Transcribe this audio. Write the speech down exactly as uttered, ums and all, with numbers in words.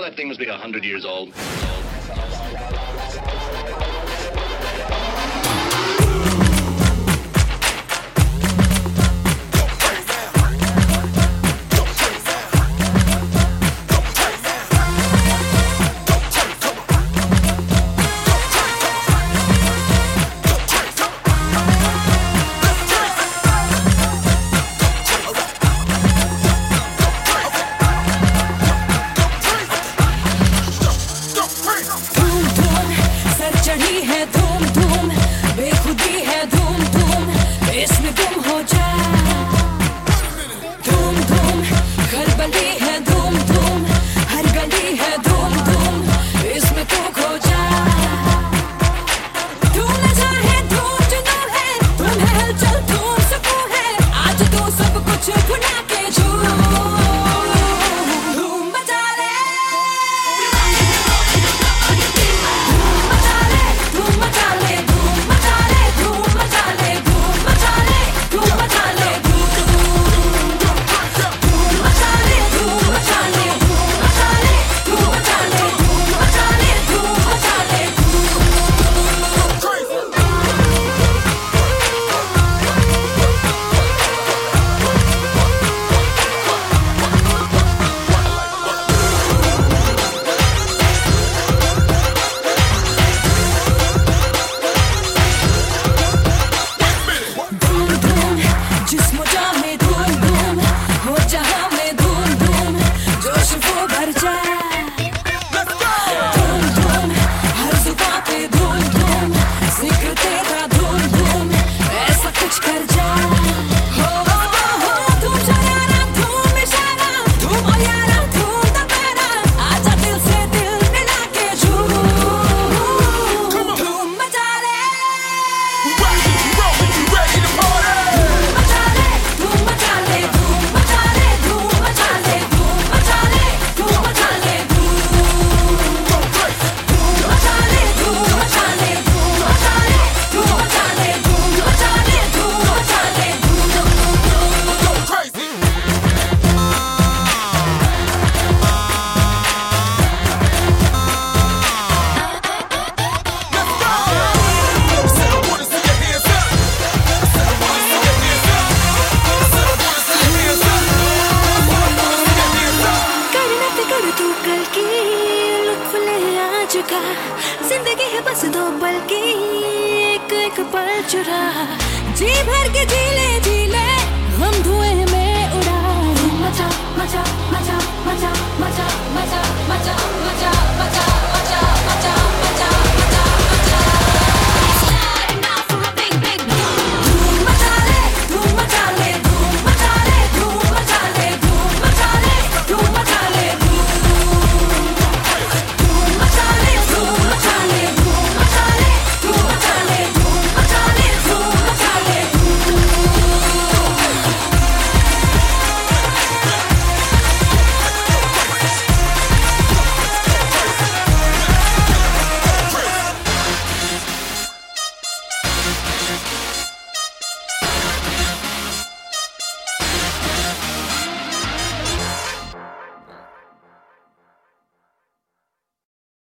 that thing must be a hundred years old. जिंदगी है बस दो पल की, एक एक पल चुरा, जी भर के जी ले जी ले हम धुएं में उड़ा। मचा मचा मचा मचा मचा मचा मचा मचा मचा मचा मचा मचा